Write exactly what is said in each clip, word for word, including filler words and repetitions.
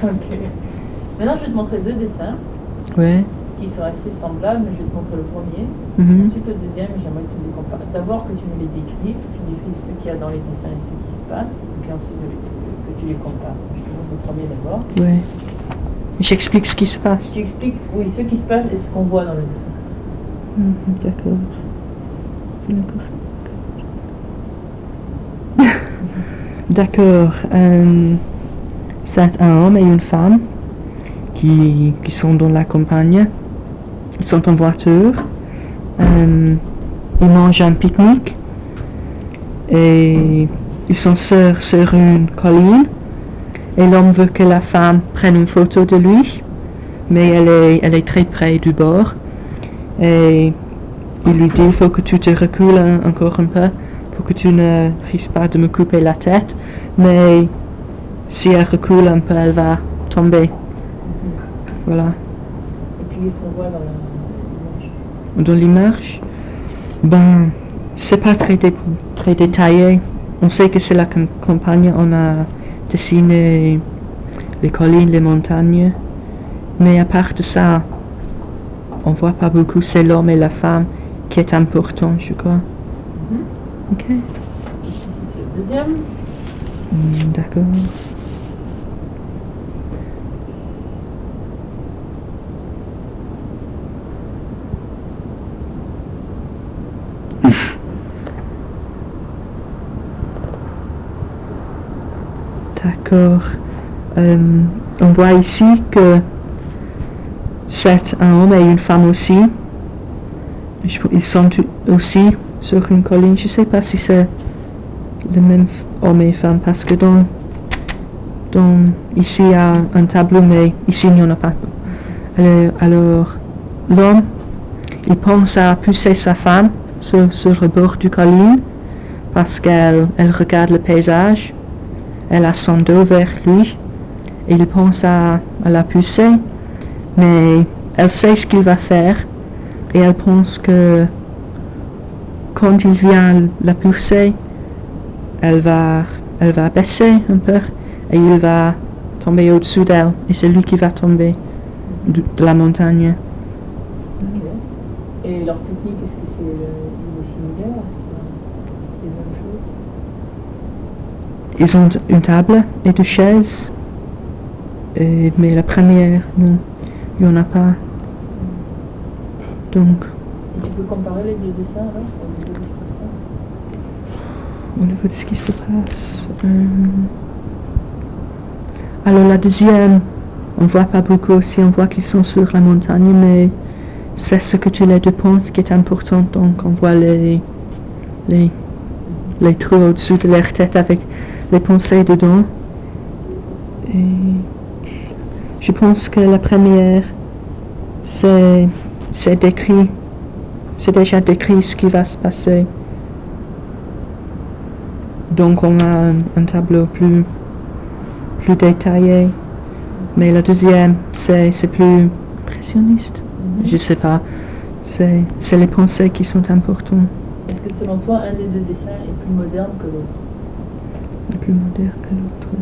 Ok. Maintenant, je vais te montrer deux dessins Ouais. qui sont assez semblables, mais je vais te montrer le premier. Mhm. Ensuite, le deuxième, j'aimerais que tu me les compares. D'abord, que tu me les décrives, que tu décrives ce qu'il y a dans les dessins et ce qui se passe, et puis ensuite que tu les compares. Je te montre le premier d'abord. Ouais. J'explique ce qui se passe. Tu expliques, oui, ce qui se passe et ce qu'on voit dans le dessin. Mhm, d'accord. D'accord. D'accord. Euh, c'est un homme et une femme qui, qui sont dans la campagne. Ils sont en voiture. Euh, ils mangent un pique-nique. Et ils sont sur, sur une colline. Et l'homme veut que la femme prenne une photo de lui. Mais elle est, elle est très près du bord. Et il lui dit, il faut que tu te recules un, encore un peu pour que tu ne risques pas de me couper la tête. Mais si elle recule un peu, elle va tomber. Mm-hmm. Voilà. Et puis qu'est-ce qu'on voit dans l'image? Dans l'image, ben, c'est pas très, dé très détaillé. On sait que c'est la campagne, on a dessiné les collines, les montagnes. Mais à part de ça, on voit pas beaucoup, c'est l'homme et la femme qui est important, je crois. Mm-hmm. Ok. Ici, c'est le deuxième. Mm, d'accord. D'accord. Euh, on voit ici que c'est un homme et une femme aussi. Ils sont aussi sur une colline. Je ne sais pas si c'est le même homme et femme parce que dans, dans ici il y a un tableau, mais ici il n'y en a pas. Alors, alors l'homme, il pense à pousser sa femme sur, sur le bord du colline parce qu'elle elle regarde le paysage. Elle a son dos vers lui et il pense à, à la pousser, mais elle sait ce qu'il va faire et elle pense que quand il vient la pousser, elle va, elle va baisser un peu et il va tomber au-dessus d'elle et c'est lui qui va tomber de, de la montagne. Okay. Et leur technique, est-ce que c'est euh, il est similaire? Est-ce qu'ils ont les mêmes choses? Ils ont une table et deux chaises, et, mais la première, non, il n'y en a pas. Donc. Et tu peux comparer les deux dessins alors, au niveau de ce qui se passe? Au niveau de ce qui se passe. Euh... Alors la deuxième, on voit pas beaucoup aussi, on voit qu'ils sont sur la montagne, mais c'est ce que tous les deux pensent qui est important, donc on voit les, les, les trous au-dessus de leur tête avec les pensées dedans. Et je pense que la première, c'est, c'est décrit, c'est déjà décrit ce qui va se passer. Donc on a un, un tableau plus, plus détaillé. Mais la deuxième, c'est, c'est plus impressionniste. Mm-hmm. Je sais pas. C'est, c'est les pensées qui sont importantes. Est-ce que selon toi, un des deux dessins est plus moderne que l'autre? Le plus moderne que l'autre.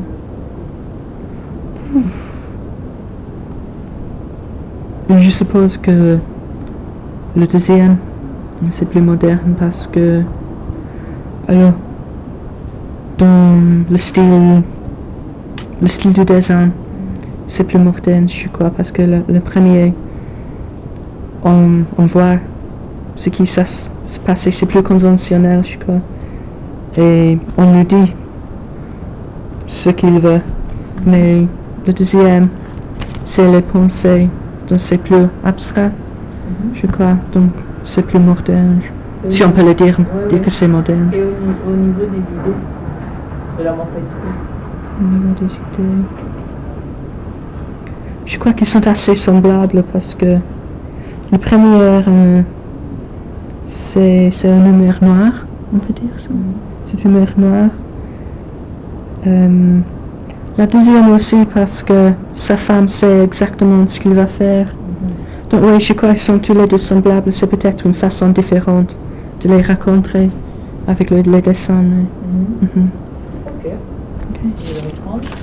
Hmm. Je suppose que le deuxième, c'est plus moderne parce que, alors, dans le style, le style du dessin, c'est plus moderne, je crois, parce que le, le premier, on, on voit ce qui se passe, c'est plus conventionnel, je crois. Et on nous dit ce qu'il veut. Mais le deuxième, c'est les pensées, donc c'est plus abstrait, mm-hmm. je crois, donc c'est plus moderne. Et si on peut le dire, ouais, dire ouais. que c'est moderne. Et au, au niveau des idées, de la mentalité? Au niveau des idées, je crois qu'ils sont assez semblables parce que le premier, euh, c'est, c'est une mer noire, on peut dire ça. Mm-hmm. C'est une mer noire. Euh, la deuxième aussi parce que sa femme sait exactement ce qu'il va faire. Mm-hmm. Donc oui, je crois qu'ils sont tous les deux semblables. C'est peut-être une façon différente de les rencontrer avec le, les dessins. Mais... Mm-hmm. Mm-hmm. Ok. Ok. Je vais reprendre.